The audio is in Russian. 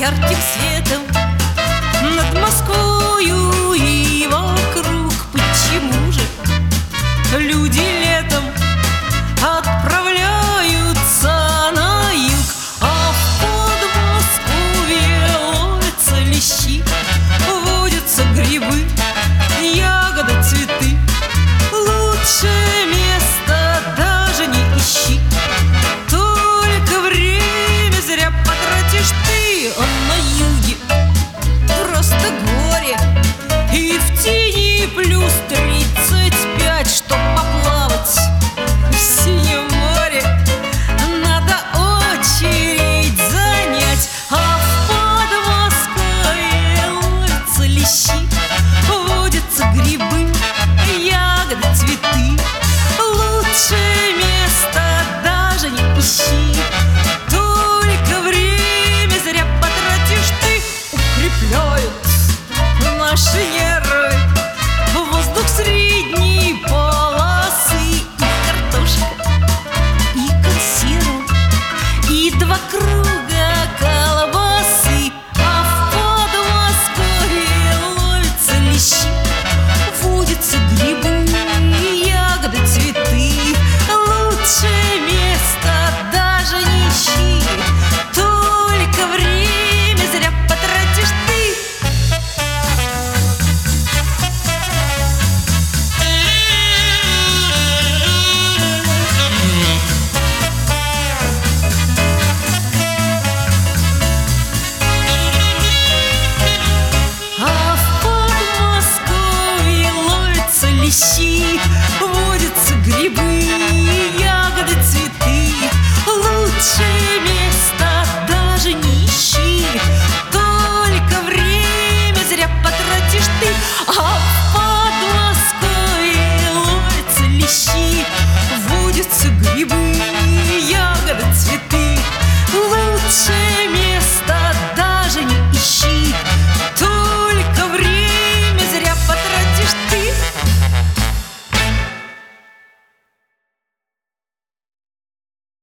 ярким светом над Москвою и вокруг. Почему же люди летом отправляются на юг, а в Подмосковье ловятся лещи, водятся грибы, ягоды, цветы? Лучше места даже не ищи, только время зря потратишь ты. А на юге просто горе, и в тени +35, чтоб поплавать в синем